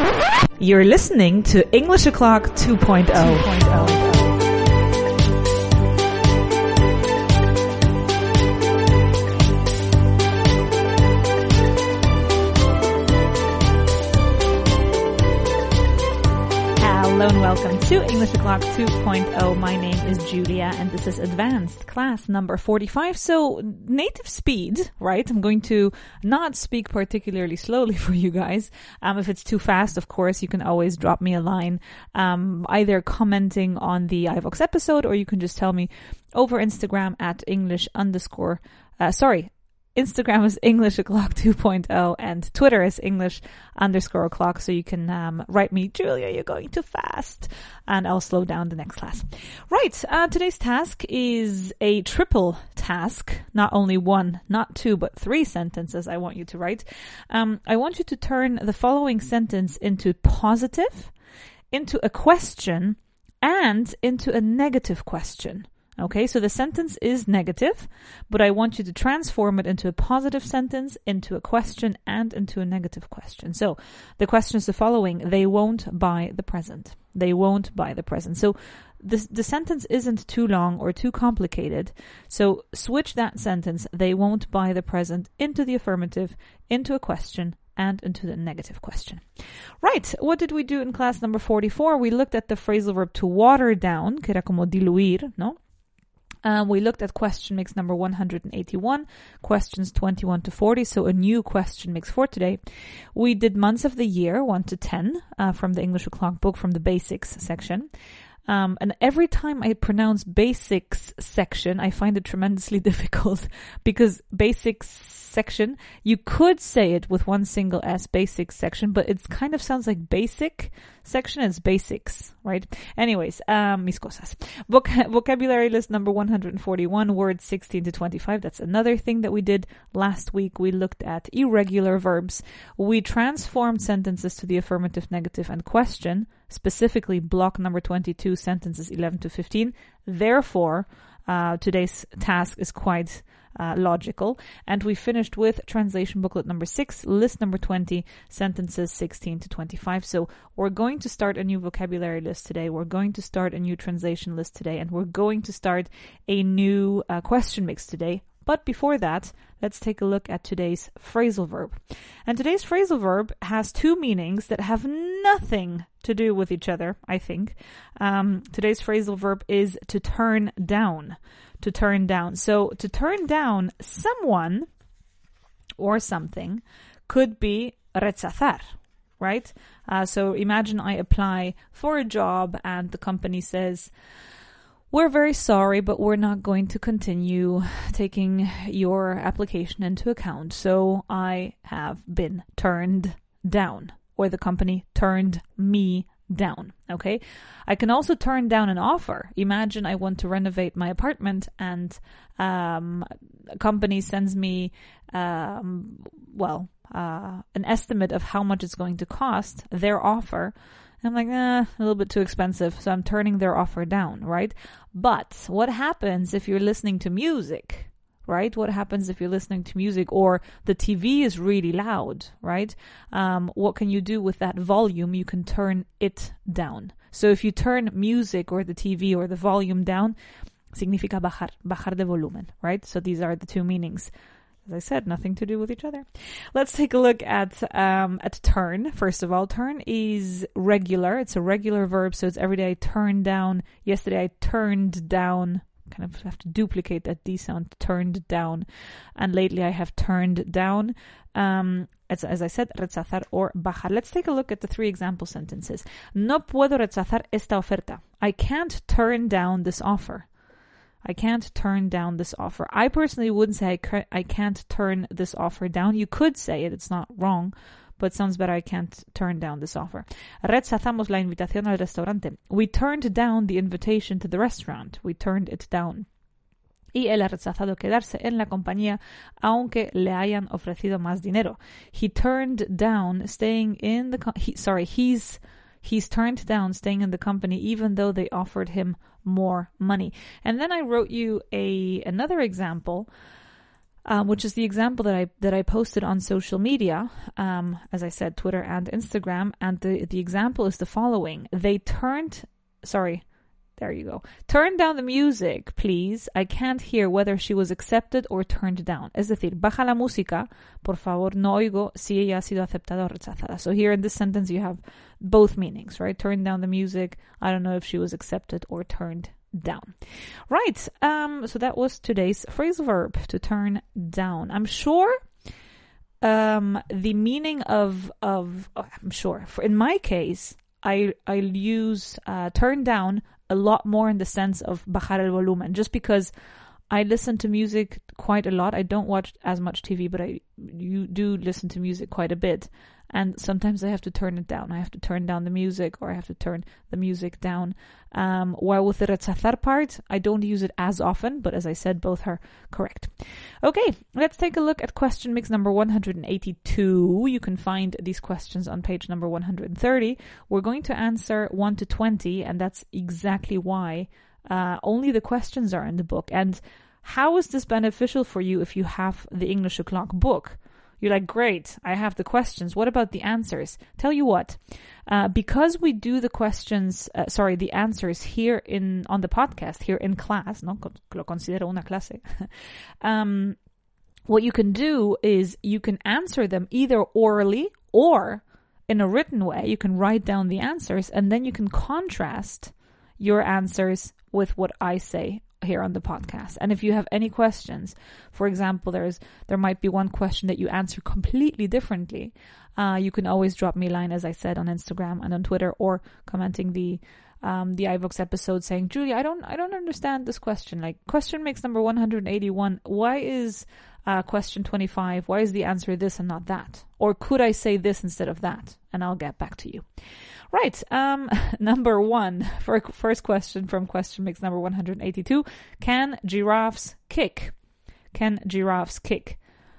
You're listening to English O'Clock 2.0. Hello and welcome to English O'Clock 2.0. My name is Julia and this is advanced class number 45. So native speed, right? I'm going to not speak particularly slowly for you guys. If it's too fast, of course, you can always drop me a line, either commenting on the iVox episode, or you can just tell me over Instagram at Instagram is English O'Clock 2.0 and Twitter is English_O'Clock. So you can write me, Julia, you're going too fast, and I'll slow down the next class. Right, today's task is a triple task. Not only one, not two, but three sentences I want you to write. I want you to turn the following sentence into positive, into a question, and into a negative question. Okay, so the sentence is negative, but I want you to transform it into a positive sentence, into a question, and into a negative question. So the question is the following: they won't buy the present. They won't buy the present. So the sentence isn't too long or too complicated. So switch that sentence, they won't buy the present, into the affirmative, into a question, and into the negative question. Right, what did we do in class number 44? We looked at the phrasal verb to water down, que era como diluir, ¿no? We looked at question mix number 181, questions 21 to 40, so a new question mix for today. We did months of the year, 1 to 10, from the English O'Clock book, from the basics section. And every time I pronounce basics section, I find it tremendously difficult, because basics section, you could say it with one single S, basics section, but it kind of sounds like basic section. It's basics, right? Anyways, mis cosas. Vocabulary list number 141, words 16 to 25. That's another thing that we did last week. We looked at irregular verbs. We transformed sentences to the affirmative, negative, and question, specifically block number 22, sentences 11 to 15. Therefore, today's task is quite logical. And we finished with translation booklet number 6, list number 20, sentences 16 to 25. So we're going to start a new vocabulary list today. We're going to start a new translation list today. And we're going to start a new question mix today. But before that, let's take a look at today's phrasal verb. And today's phrasal verb has two meanings that have nothing to do with each other, I think. Today's phrasal verb is to turn down. To turn down. So to turn down someone or something could be rechazar, right? So imagine I apply for a job and the company says, we're very sorry, but we're not going to continue taking your application into account. So I have been turned down, or the company turned me down. Okay. I can also turn down an offer. Imagine I want to renovate my apartment and a company sends me an estimate of how much it's going to cost, their offer. I'm like, a little bit too expensive, so I'm turning their offer down, right? But what happens if you're listening to music, right? What happens if you're listening to music or the TV is really loud, right? What can you do with that volume? You can turn it down. So if you turn music or the TV or the volume down, significa bajar de volumen, right? So these are the two meanings. As I said, nothing to do with each other. Let's take a look at turn. First of all, turn is regular. It's a regular verb, so it's every day I turn down. Yesterday I turned down. Kind of have to duplicate that D sound, turned down. And lately I have turned down. As I said, rechazar or bajar. Let's take a look at the three example sentences. No puedo rechazar esta oferta. I can't turn down this offer. I can't turn down this offer. I personally wouldn't say I can't turn this offer down. You could say it. It's not wrong, but it sounds better. I can't turn down this offer. Rechazamos la invitación al restaurante. We turned down the invitation to the restaurant. We turned it down. Y él ha rechazado quedarse en la compañía aunque le hayan ofrecido más dinero. He turned down staying in the He's turned down staying in the company even though they offered him more money. And then I wrote you another example which is the example that I posted on social media, as I said, Twitter and Instagram, and the example is the following. Turn down the music, please. I can't hear whether she was accepted or turned down. Es decir, baja la música, por favor, no oigo si ella ha sido aceptada o rechazada. So here in this sentence you have both meanings, right? Turn down the music. I don't know if she was accepted or turned down. Right. So that was today's phrasal verb, to turn down. I'm sure the meaning in my case, I'll use turn down a lot more in the sense of bajar el volumen, just because I listen to music quite a lot. I don't watch as much TV, but you do listen to music quite a bit. And sometimes I have to turn it down. I have to turn down the music, or I have to turn the music down. While with the rechazar part, I don't use it as often, but as I said, both are correct. Okay, let's take a look at question mix number 182. You can find these questions on page number 130. We're going to answer 1 to 20, and that's exactly why only the questions are in the book. And how is this beneficial for you if you have the English O'Clock book? You're like, great, I have the questions. What about the answers? Tell you what, because we do the answers here on the podcast, here in class, no lo considero una clase. What you can do is you can answer them either orally or in a written way. You can write down the answers, and then you can contrast your answers with what I say here on the podcast. And if you have any questions, for example, there might be one question that you answer completely differently, you can always drop me a line, as I said, on Instagram and on Twitter, or commenting the iVox episode saying, Julia, I don't understand this question. Like, question mix number 181, why is question 25, why is the answer this and not that? Or could I say this instead of that? And I'll get back to you. Right, number 1, for first question from question mix number 182. Can giraffes kick? Can giraffes kick?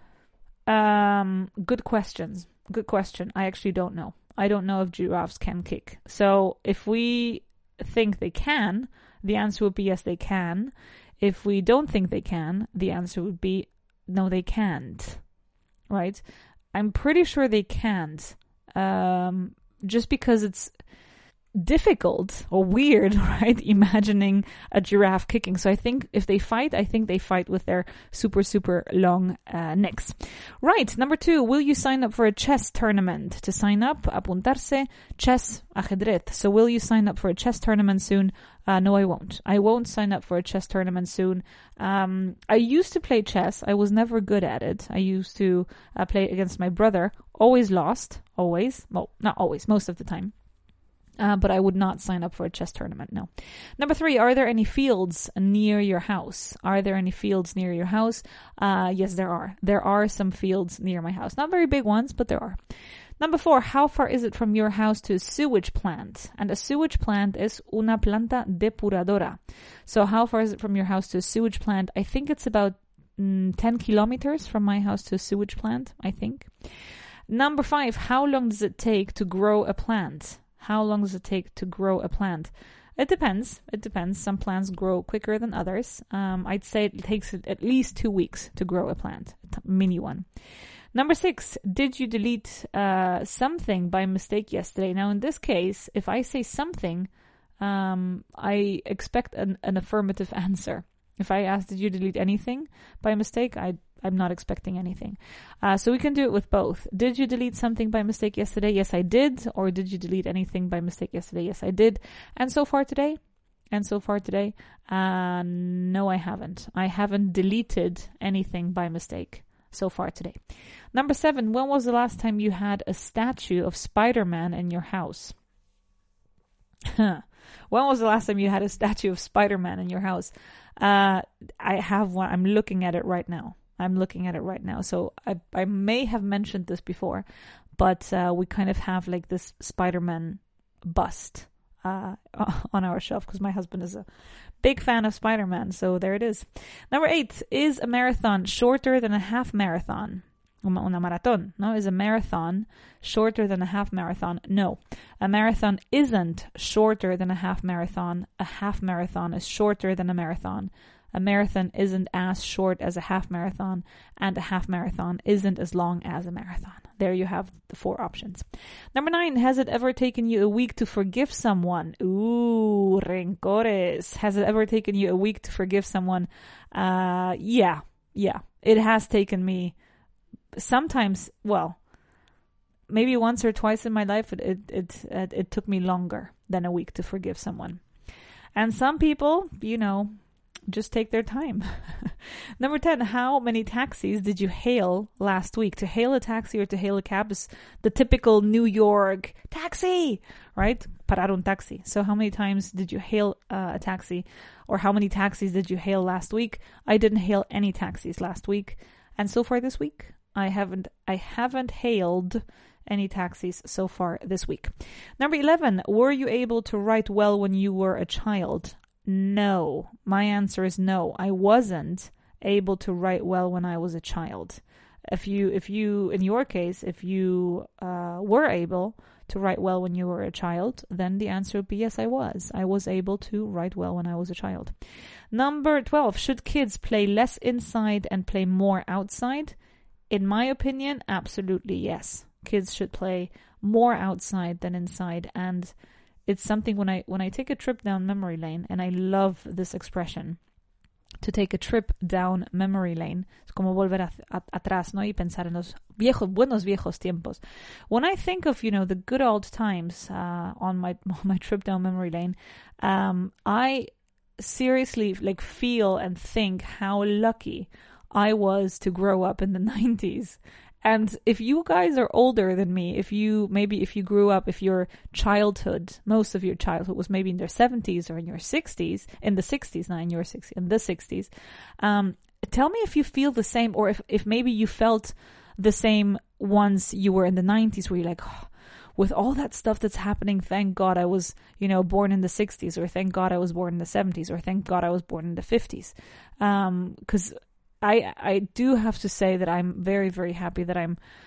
Good question. I actually don't know. I don't know if giraffes can kick. So if we think they can, the answer would be yes, they can. If we don't think they can, the answer would be no, they can't. Right? I'm pretty sure they can't. Just because it's difficult or weird, right? Imagining a giraffe kicking. So I think if they fight, they fight with their super, super long necks. Right. Number 2, will you sign up for a chess tournament? To sign up, apuntarse, chess, ajedrez. So will you sign up for a chess tournament soon? No, I won't. I won't sign up for a chess tournament soon. I used to play chess. I was never good at it. I used to play against my brother. Always lost. Always. Well, not always. Most of the time. But I would not sign up for a chess tournament, no. Number 3, are there any fields near your house? Are there any fields near your house? Yes, there are. There are some fields near my house. Not very big ones, but there are. Number 4, how far is it from your house to a sewage plant? And a sewage plant is una planta depuradora. So how far is it from your house to a sewage plant? I think it's about 10 kilometers from my house to a sewage plant, I think. Number 5, how long does it take to grow a plant? How long does it take to grow a plant? It depends. Some plants grow quicker than others. I'd say it takes at least 2 weeks to grow a plant, a mini one. Number 6, did you delete something by mistake yesterday? Now, in this case, if I say something, I expect an affirmative answer. If I ask, did you delete anything by mistake? I'm not expecting anything. So we can do it with both. Did you delete something by mistake yesterday? Yes, I did. Or did you delete anything by mistake yesterday? Yes, I did. And so far today? No, I haven't. I haven't deleted anything by mistake so far today. Number 7, when was the last time you had a statue of Spider-Man in your house? When was the last time you had a statue of Spider-Man in your house? I have one. I'm looking at it right now. So I may have mentioned this before, but we kind of have like this Spider-Man bust on our shelf because my husband is a big fan of Spider-Man. So there it is. Number 8, is a marathon shorter than a half marathon? Una maratón, no? Is a marathon shorter than a half marathon? No. A marathon isn't shorter than a half marathon. A half marathon is shorter than a marathon. a marathon isn't as short as a half marathon, and a half marathon isn't as long as a marathon. There you have the 4 options. Number 9, has it ever taken you a week to forgive someone? Ooh, rencores. Has it ever taken you a week to forgive someone? Yeah. It has taken me sometimes, well, maybe once or twice in my life, it took me longer than a week to forgive someone. And some people, just take their time. Number 10, how many taxis did you hail last week? To hail a taxi or to hail a cab is the typical New York taxi, right? Parar un taxi. So how many times did you hail a taxi, or how many taxis did you hail last week? I didn't hail any taxis last week. And so far this week, I haven't hailed any taxis so far this week. Number 11, were you able to write well when you were a child? No. My answer is no. I wasn't able to write well when I was a child. If you, in your case, if you were able to write well when you were a child, then the answer would be yes, I was. I was able to write well when I was a child. Number 12, should kids play less inside and play more outside? In my opinion, absolutely yes. Kids should play more outside than inside, and it's something when I take a trip down memory lane, and I love this expression, to take a trip down memory lane. Es como volver atrás, ¿no? Y pensar en los buenos viejos tiempos. When I think of, the good old times on my trip down memory lane, I seriously feel and think how lucky I was to grow up in the 90s. And if you guys are older than me, if you grew up, if your childhood, most of your childhood was maybe in their 70s or in your 60s, in the 60s, not in your 60s, in the 60s, tell me if you feel the same, or if maybe you felt the same once you were in the 90s, where you're like, oh, with all that stuff that's happening, thank God I was, born in the 60s, or thank God I was born in the 70s, or thank God I was born in the 50s. 'Cause I do have to say that I'm very, very happy that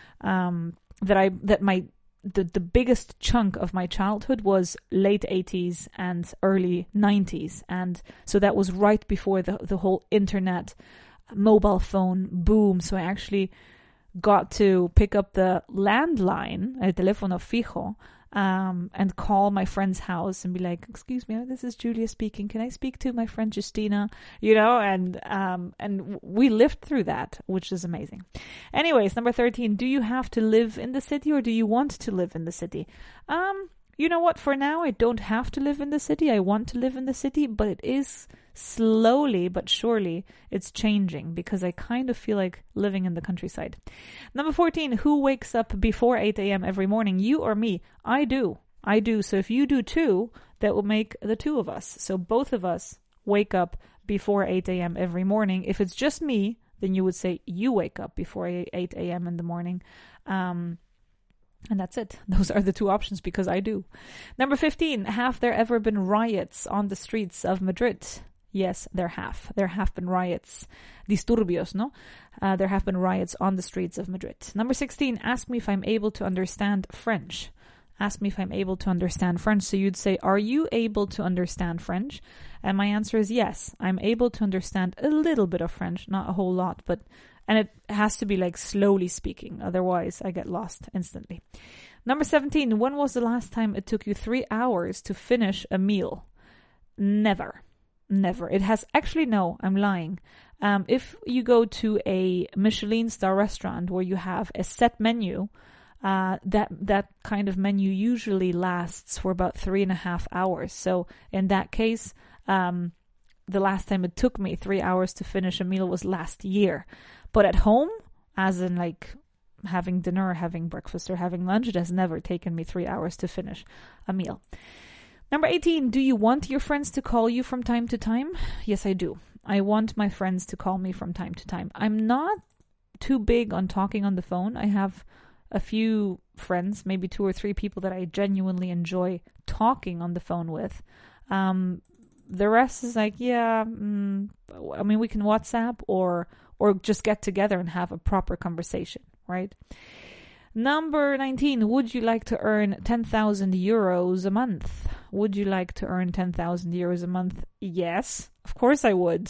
the biggest chunk of my childhood was late 80s and early 90s, and so that was right before the whole internet mobile phone boom. So I actually got to pick up the landline, el teléfono fijo, and call my friend's house and be like, excuse me, this is Julia speaking. Can I speak to my friend Justina? And we lived through that, which is amazing. Anyways, number 13, do you have to live in the city, or do you want to live in the city? You know what? For now, I don't have to live in the city. I want to live in the city, but it is slowly but surely it's changing, because I kind of feel like living in the countryside. Number 14, who wakes up before 8 a.m. every morning? You or me? I do. So if you do too, that will make the two of us. So both of us wake up before 8 a.m. every morning. If it's just me, then you would say you wake up before 8 a.m. in the morning. And that's it. Those are the two options, because I do. Number 15, have there ever been riots on the streets of Madrid? Yes, there have. There have been riots. Disturbios, no? There have been riots on the streets of Madrid. Number 16, ask me if I'm able to understand French. Ask me if I'm able to understand French. So you'd say, are you able to understand French? And my answer is yes. I'm able to understand a little bit of French, not a whole lot, and it has to be slowly speaking. Otherwise, I get lost instantly. Number 17, when was the last time it took you 3 hours to finish a meal? Never. It has actually, no, I'm lying. If you go to a Michelin star restaurant where you have a set menu, that kind of menu usually lasts for about 3.5 hours. So in that case, the last time it took me 3 hours to finish a meal was last year. But at home, as in having dinner or having breakfast or having lunch, it has never taken me 3 hours to finish a meal. Number 18, do you want your friends to call you from time to time? Yes, I do. I want my friends to call me from time to time. I'm not too big on talking on the phone. I have a few friends, maybe 2 or 3 people that I genuinely enjoy talking on the phone with. The rest is we can WhatsApp or just get together and have a proper conversation, right? Number 19, would you like to earn 10,000 euros a month? Would you like to earn 10,000 euros a month? Yes, of course I would.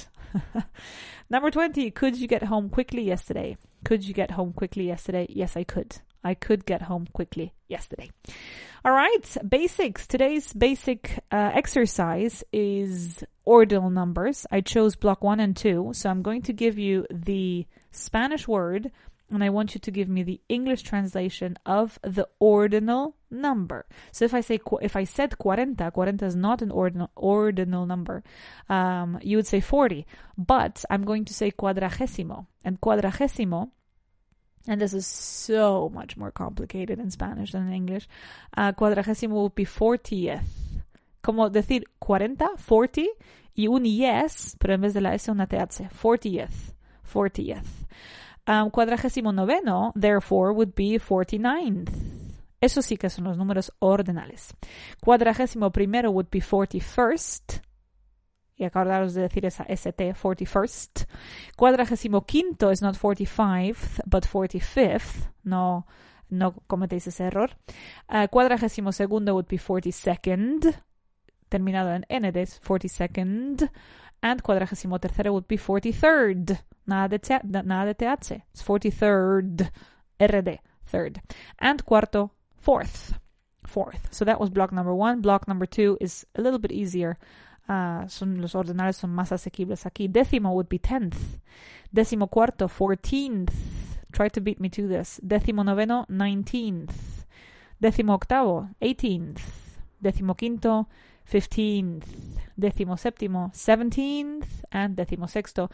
Number 20, could you get home quickly yesterday? Could you get home quickly yesterday? Yes, I could. I could get home quickly yesterday. All right, basics. Today's basic exercise is ordinal numbers. I chose block 1 and 2, so I'm going to give you the Spanish word, and I want you to give me the English translation of the ordinal number. So if I said 40, 40 is not an ordinal number. You would say 40, but I'm going to say cuadragésimo, and cuadragésimo, and this is so much more complicated in Spanish than in English. Cuadragésimo would be 40th. Como decir 40, 40, y un yes, pero en vez de la S una TH. 40th. 40th. Cuadragésimo noveno, therefore, would be 49th. Eso sí que son los números ordinales. Cuadragésimo primero would be 41st. Y acordaros de decir esa ST, 41st. Cuadragésimo quinto is not 45th, but 45th. No cometéis ese error. Cuadragésimo segundo would be 42nd. Terminado en N, es 42nd. And cuadragésimo tercero would be 43rd. Nada de TH. It's 43rd. RD. Third. And cuarto, fourth. So that was block number 1. Block number 2 is a little bit easier. Los ordinales son más asequibles aquí. Décimo would be 10th. Décimo cuarto, 14th. Try to beat me to this. Décimo noveno, 19th. Décimo octavo, 18th. Décimo quinto, 15th. Décimo séptimo, 17th. And décimo sexto,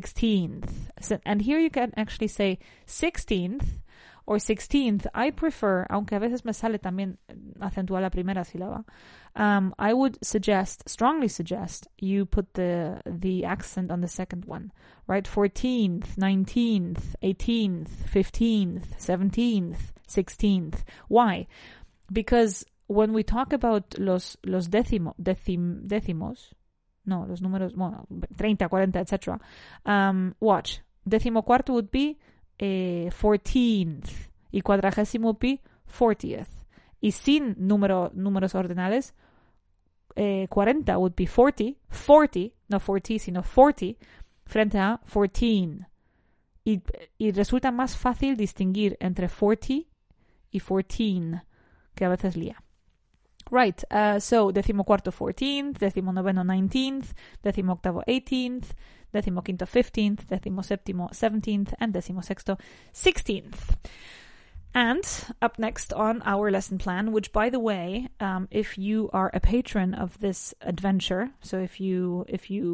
16th. And here you can actually say 16th or 16th. I prefer, aunque a veces me sale también acentuar la primera sílaba, I would strongly suggest you put the accent on the second one, right? 14th, 19th, 18th, 15th, 17th, 16th. Why? Because when we talk about los décimos, no, los números, bueno, 30, 40, etc. Watch. Décimo cuarto would be 14th y cuadragésimo would be 40th. Y sin números ordinales, 40 would be 40, no 40, sino 40, frente a 14. Y resulta más fácil distinguir entre 40 y 14, que a veces lía. Right, so décimo cuarto 14th, décimo noveno 19th, décimo octavo 18th, décimo quinto 15th, décimo séptimo 17th, and décimo sexto 16th. And up next on our lesson plan, which, by the way, if you are a patron of this adventure, so if you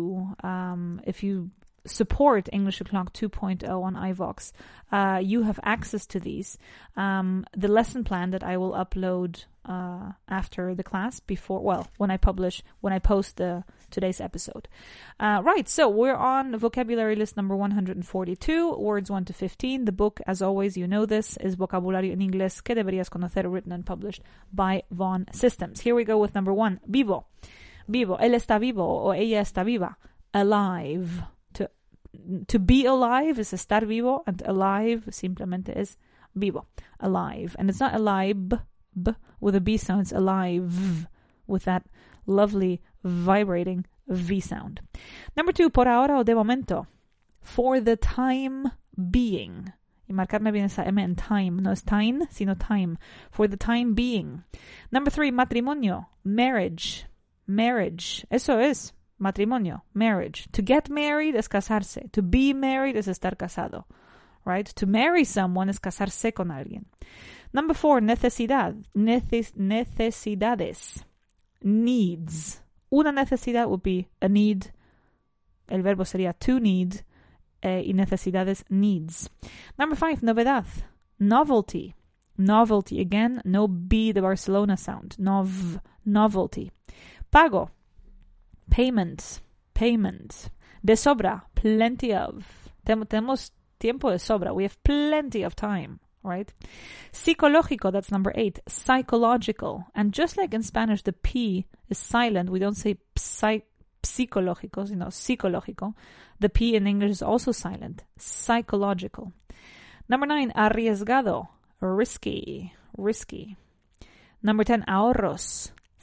support English O'Clock 2.0 on iVox, you have access to these. The lesson plan that I will upload after the class, when I post today's episode. Right, so we're on vocabulary list number 142, words 1 to 15. The book, as always, you know this, is Vocabulario en Inglés que deberías conocer, written and published by Vaughan Systems. Here we go with number 1, vivo. Vivo, él está vivo o ella está viva. Alive. To be alive is estar vivo, and alive simplemente es vivo. Alive. And it's not alive with a B sound, it's alive with that lovely vibrating V sound. Number 2, por ahora o de momento. For the time being. Y marcarme bien esa M en time. No es time, sino time. For the time being. Number 3, matrimonio. Marriage. Eso es. Matrimonio, marriage. To get married es casarse. To be married es estar casado. Right? To marry someone es casarse con alguien. Number 4, necesidad. Necesidades. Needs. Una necesidad would be a need. El verbo sería to need. Y necesidades, needs. Number 5, novedad. Novelty. Novelty. Again, no B, the Barcelona sound. Novelty. Pago. Payment. De sobra, plenty of. Tenemos tiempo de sobra. We have plenty of time, right? Psicológico, that's number 8. Psychological. And just like in Spanish, the P is silent. We don't say psicológico, sino psicológico. The P in English is also silent. Psychological. Number 9, arriesgado. Risky. Number 10, ahorros.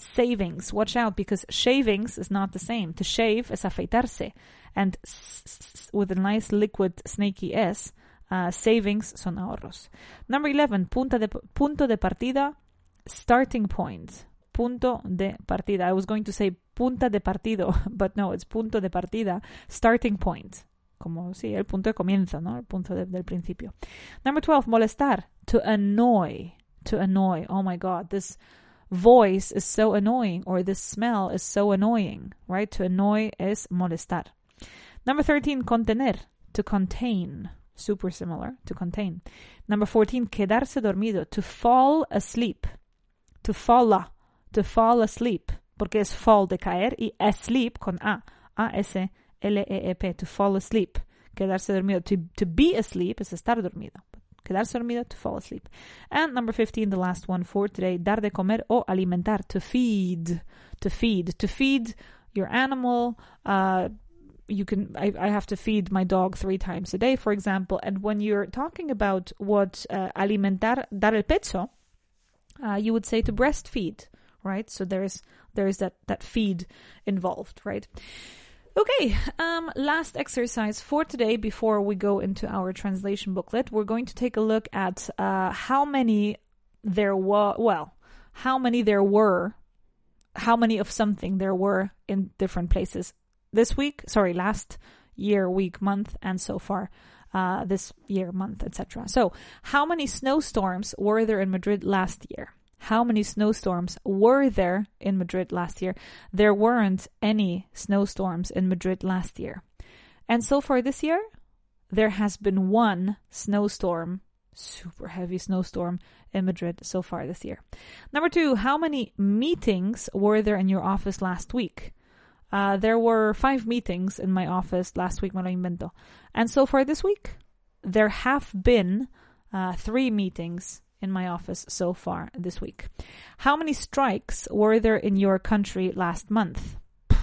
Savings. Watch out, because shavings is not the same. To shave is afeitarse. And with a nice liquid snaky S, savings son ahorros. Number 11, punto de partida, starting point. Punto de partida. I was going to say punta de partido, but no, it's punto de partida, starting point. Como, sí, el punto de comienzo, ¿no? El punto del principio. Number 12, molestar. To annoy. To annoy. Oh my God, this voice is so annoying, or this smell is so annoying, right? To annoy is molestar. Number 13, contener. To contain. Super similar to contain. Number 14, quedarse dormido. To fall asleep. To fall asleep. Porque es fall de caer y asleep con A. A-S-L-E-E-P. To fall asleep. Quedarse dormido. To be asleep es estar dormido. Quedarse dormido, to fall asleep. And number 15, the last one for today, dar de comer o alimentar. To feed. To feed. To feed your animal. I have to feed my dog 3 times a day, for example. And when you're talking about what alimentar, dar el pecho, you would say to breastfeed, right? So there is that feed involved, right? Okay, last exercise for today before we go into our translation booklet. We're going to take a look at how many of something there were in different places last year, week, month, and so far this year, month, etc. So, how many snowstorms were there in Madrid last year? How many snowstorms were there in Madrid last year? There weren't any snowstorms in Madrid last year. And so far this year, there has been one snowstorm, super heavy snowstorm in Madrid so far this year. Number 2, how many meetings were there in your office last week? There were 5 meetings in my office last week, me lo invento. And so far this week, there have been 3 meetings in my office so far this week. How many strikes were there in your country last month?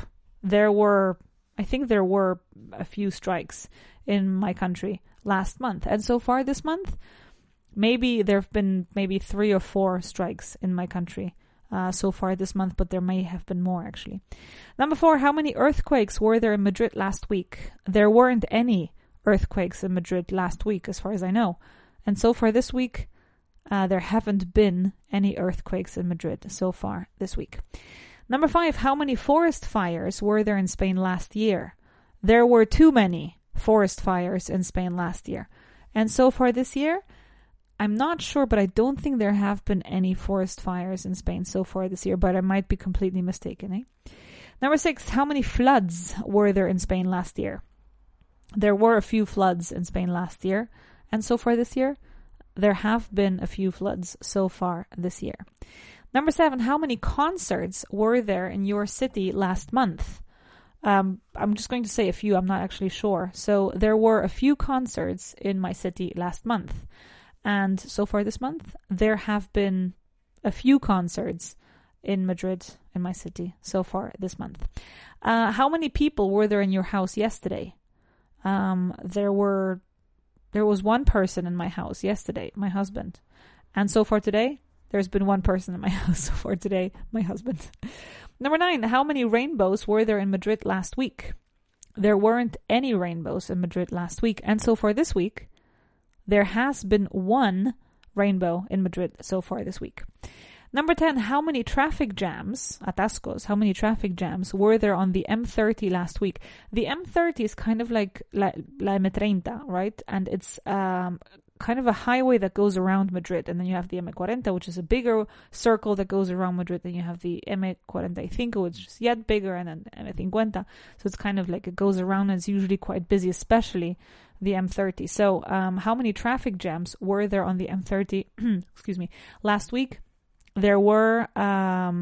I think there were a few strikes in my country last month. And so far this month, maybe there have been 3 or 4 strikes in my country so far this month, but there may have been more actually. Number 4, how many earthquakes were there in Madrid last week? There weren't any earthquakes in Madrid last week, as far as I know. And so far this week, there haven't been any earthquakes in Madrid so far this week. Number 5, how many forest fires were there in Spain last year? There were too many forest fires in Spain last year. And so far this year, I'm not sure, but I don't think there have been any forest fires in Spain so far this year, but I might be completely mistaken. Number 6, how many floods were there in Spain last year? There were a few floods in Spain last year, and so far this year, there have been a few floods so far this year. Number 7, how many concerts were there in your city last month? I'm just going to say a few, I'm not actually sure. So there were a few concerts in my city last month. And so far this month, there have been a few concerts in Madrid, in my city, so far this month. How many people were there in your house yesterday? There was one person in my house yesterday, my husband. And so far today, there's been one person in my house. So far today, my husband. Number 9, how many rainbows were there in Madrid last week? There weren't any rainbows in Madrid last week. And so far this week, there has been one rainbow in Madrid so far this week. Number 10, how many traffic jams, atascos, how many traffic jams were there on the M30 last week? The M30 is kind of like la M30, right? And it's kind of a highway that goes around Madrid. And then you have the M40, which is a bigger circle that goes around Madrid. Then you have the M45, which is yet bigger, and then M50. So it's kind of like it goes around, and it's usually quite busy, especially the M30. So how many traffic jams were there on the M30, excuse me, last week? There were a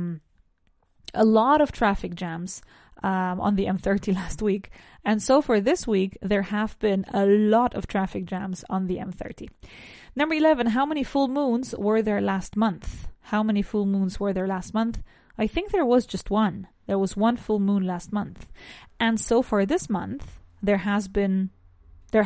lot of traffic jams on the M30 last week. And so for this week, there have been a lot of traffic jams on the M30. Number 11, how many full moons were there last month? How many full moons were there last month? I think there was just one. There was one full moon last month. And so far this month, there haven't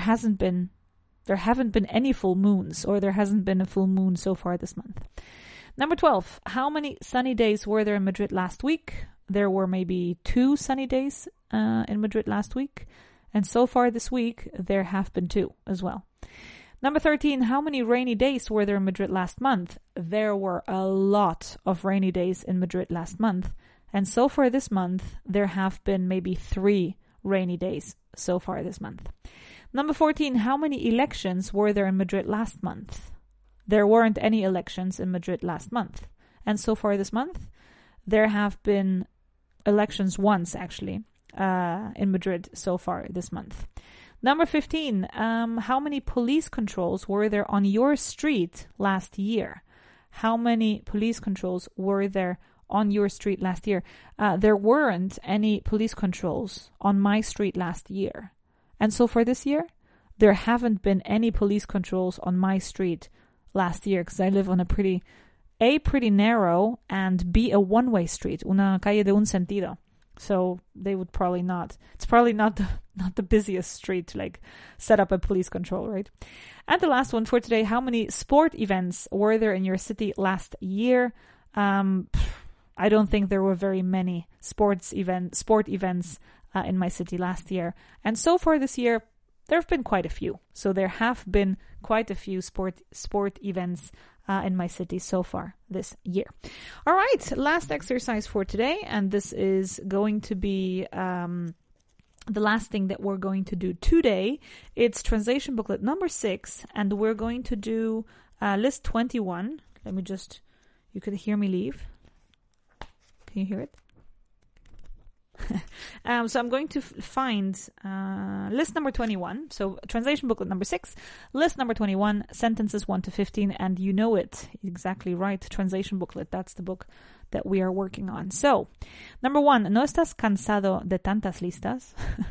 been any full moons, or there hasn't been a full moon so far this month. Number 12, how many sunny days were there in Madrid last week? There were maybe 2 sunny days in Madrid last week. And so far this week, there have been 2 as well. Number 13, how many rainy days were there in Madrid last month? There were a lot of rainy days in Madrid last month. And so far this month, there have been maybe 3 rainy days so far this month. Number 14, how many elections were there in Madrid last month? There weren't any elections in Madrid last month. And so far this month, there have been elections once, actually, in Madrid so far this month. Number 15, how many police controls were there on your street last year? How many police controls were there on your street last year? There weren't any police controls on my street last year. And so for this year, there haven't been any police controls on my street last year because I live on a pretty narrow and B, a one-way street, una calle de un sentido. So they would probably not. It's probably not the busiest street to like set up a police control, right? And the last one for today, how many sport events were there in your city last year? I don't think there were very many sport events in my city last year. And so far this year, there have been quite a few. So there have been quite a few sport events in my city so far this year. All right, last exercise for today, and this is going to be the last thing that we're going to do today. It's translation booklet number 6, and we're going to do list 21. Let me just, you could hear me leave. Can you hear it? So I'm going to find list number 21. So translation booklet number 6, list number 21, sentences 1 to 15, and you know it exactly right. Translation booklet, that's the book that we are working on. So, number 1, ¿no estás cansado de tantas listas?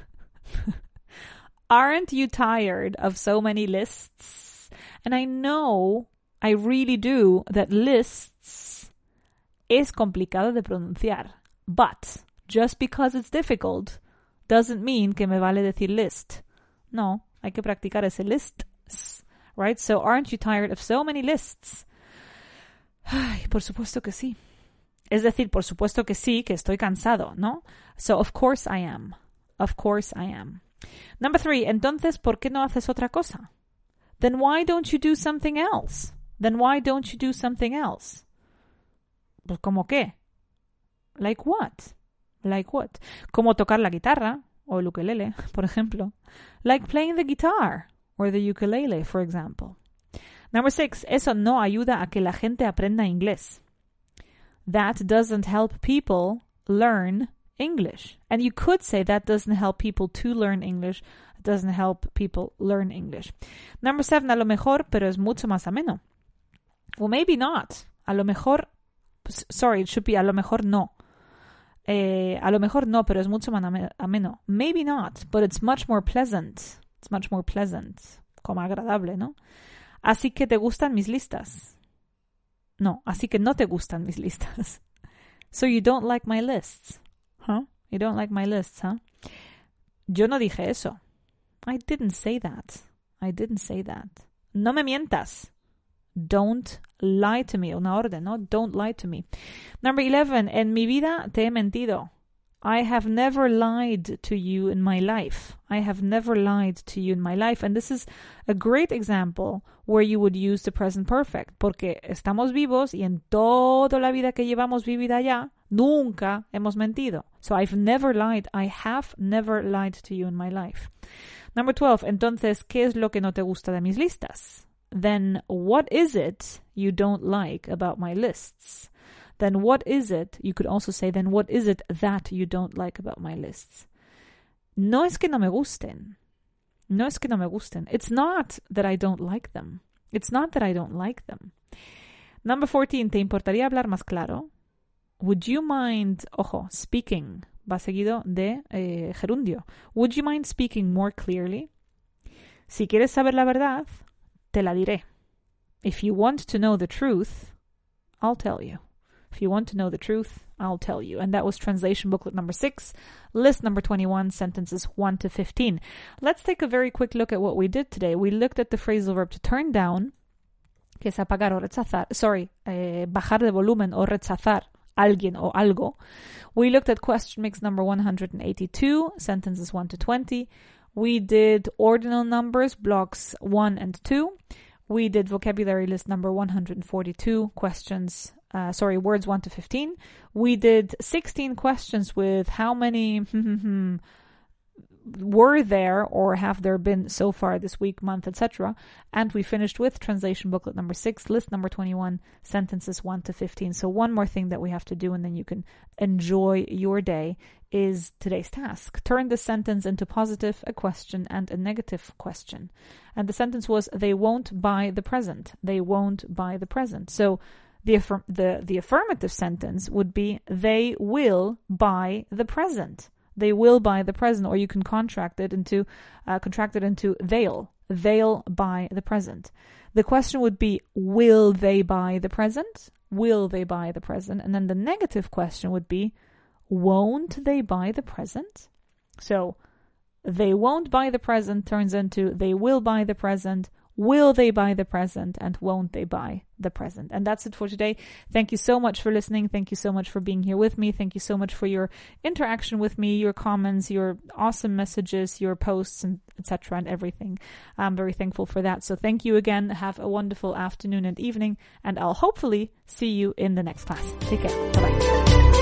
Aren't you tired of so many lists? And I know, I really do, that lists es complicado de pronunciar, but just because it's difficult doesn't mean que me vale decir list. No, hay que practicar ese lists, right? So aren't you tired of so many lists? Ay, por supuesto que sí. Es decir, por supuesto que sí, que estoy cansado, ¿no? So of course I am. Of course I am. Number 3, entonces, ¿por qué no haces otra cosa? Then why don't you do something else? Then why don't you do something else? Pues, ¿cómo qué? Like what? Like what? Como tocar la guitarra o el ukelele, por ejemplo. Like playing the guitar or the ukulele, for example. Number 6, eso no ayuda a que la gente aprenda inglés. That doesn't help people learn English. And you could say that doesn't help people to learn English. It doesn't help people learn English. Number 7, a lo mejor, pero es mucho más ameno. Well, maybe not. A lo mejor, sorry, it should be a lo mejor no. A lo mejor no, pero es mucho más ameno. Maybe not, but it's much more pleasant. It's much more pleasant. Como agradable, ¿no? Así que te gustan mis listas. No, así que no te gustan mis listas. So you don't like my lists. Huh? You don't like my lists, huh? Yo no dije eso. I didn't say that. I didn't say that. No me mientas. Don't lie to me. Una orden, ¿no? Don't lie to me. Number 11. En mi vida te he mentido. I have never lied to you in my life. I have never lied to you in my life. And this is a great example where you would use the present perfect. Porque estamos vivos y en toda la vida que llevamos vivida ya, nunca hemos mentido. So I've never lied. I have never lied to you in my life. Number 12. Entonces, ¿qué es lo que no te gusta de mis listas? Then what is it you don't like about my lists? Then what is it, you could also say, then what is it that you don't like about my lists? No es que no me gusten. No es que no me gusten. It's not that I don't like them. It's not that I don't like them. Number 14, ¿te importaría hablar más claro? Would you mind, ojo, speaking, va seguido de gerundio. Would you mind speaking more clearly? Si quieres saber la verdad, te la diré. If you want to know the truth, I'll tell you. If you want to know the truth, I'll tell you. And that was translation booklet number 6, list number 21, sentences 1 to 15. Let's take a very quick look at what we did today. We looked at the phrasal verb to turn down, que es apagar o rechazar, bajar de volumen o rechazar alguien o algo. We looked at question mix number 182, sentences 1 to 20. We did ordinal numbers, blocks 1 and 2. We did vocabulary list number 142, words 1 to 15. We did 16 questions with how many were there or have there been so far this week, month, etc. And we finished with translation booklet number 6, list number 21, sentences 1 to 15. So one more thing that we have to do, and then you can enjoy your day, is today's task. Turn the sentence into positive, a question, and a negative question. And the sentence was, they won't buy the present. They won't buy the present. So the affirmative sentence would be, they will buy the present. They will buy the present, or you can contract it into they'll. They'll buy the present. The question would be, will they buy the present? Will they buy the present? And then the negative question would be, won't they buy the present? So they won't buy the present turns into they will buy the present. Will they buy the present, and won't they buy the present? And that's it for today. Thank you so much for listening. Thank you so much for being here with me. Thank you so much for your interaction with me, your comments, your awesome messages, your posts, and etc. and everything. I'm very thankful for that. So thank you again. Have a wonderful afternoon and evening, and I'll hopefully see you in the next class. Take care. Bye-bye.